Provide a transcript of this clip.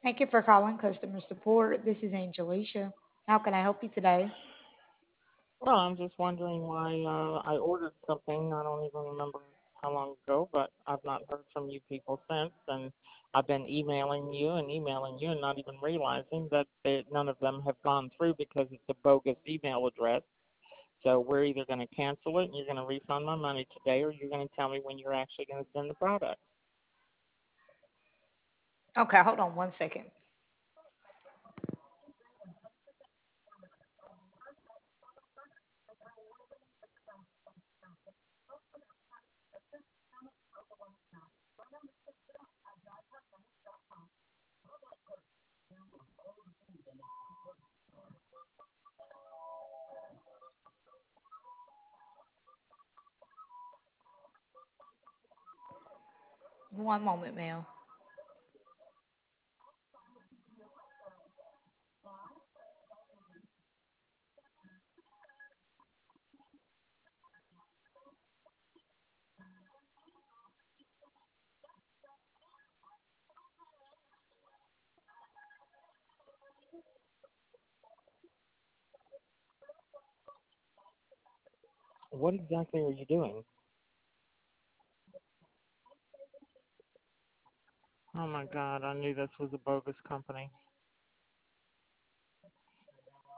Thank you for calling customer support. This is Angelicia. How can I help you today? Well, I'm just wondering why I ordered something. I don't even remember how long ago, but I've not heard from you people since. And I've been emailing you and not even realizing that none of them have gone through because it's a bogus email address. So we're either going to cancel it and you're going to refund my money today, or you're going to tell me when you're actually going to send the product. Okay, hold on 1 second. One moment, ma'am. What exactly are you doing? Oh my God, I knew this was a bogus company.